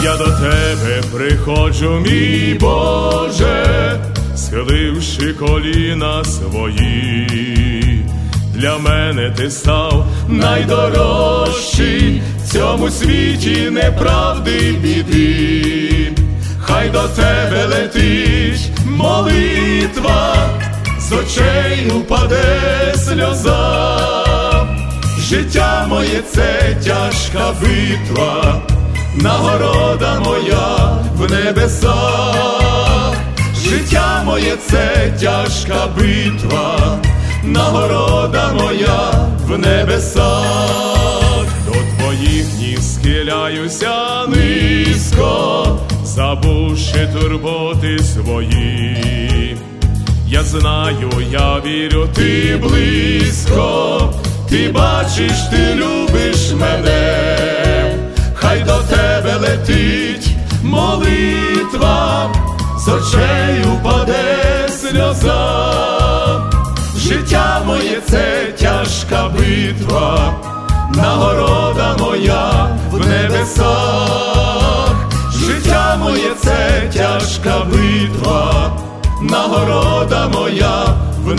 Я до тебе приходжу, мій Боже, схиливши коліна свої. Для мене ти став найдорожчий в цьому світі неправди й біди. Хай до тебе летить молитва, з очей упаде сльоза. Життя моє – це тяжка битва, нагорода моя в небесах. Життя моє – це тяжка битва, нагорода моя в небесах. До твоїх ніг схиляюся низько, забувши турботи свої. Я знаю, я вірю, ти близько, ти бачиш, ти любиш мене. Хай до тебе летить молитва, з очей упаде сльоза. Життя моє – це тяжка битва, нагорода моя в небесах. Життя моє – це тяжка битва, нагорода моя в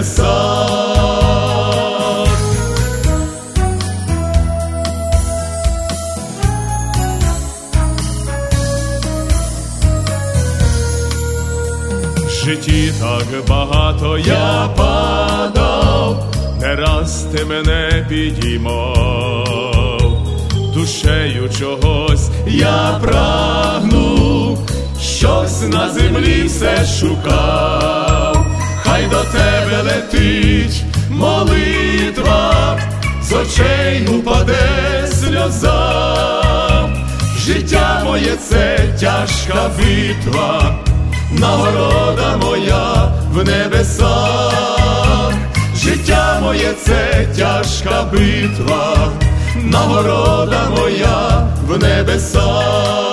небесах. В житті так багато я падав, не раз ти мене підіймав. Душею чогось я прагну, щось на землі все шукав. Хай до тебе летить молитва, з очей упаде сльоза. Життя моє – це тяжка битва, нагорода моя в небесах. Життя моє – це тяжка битва, нагорода моя в небесах.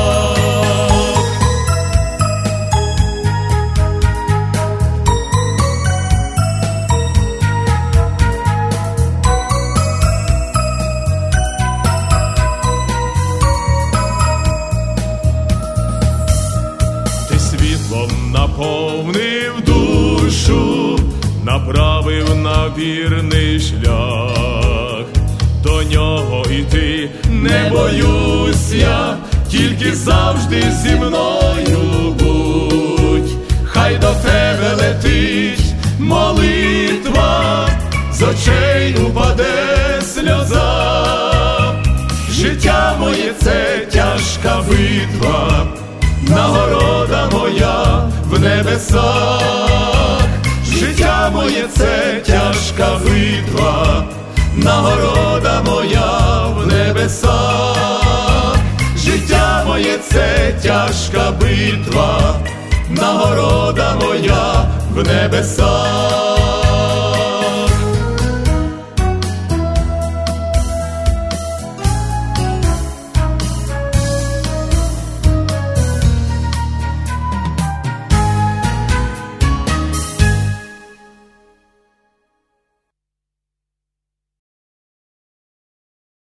Наповнив душу, направив на вірний шлях. До нього йти не боюсь я, тільки завжди зі мною будь. Хай до тебе летить молитва, з очей упаде сльоза. Життя моє – це тяжка битва, нагорода моя в небесах. Життя моє – це тяжка битва, нагорода моя в небесах. Життя моє – це тяжка битва, нагорода моя в небесах.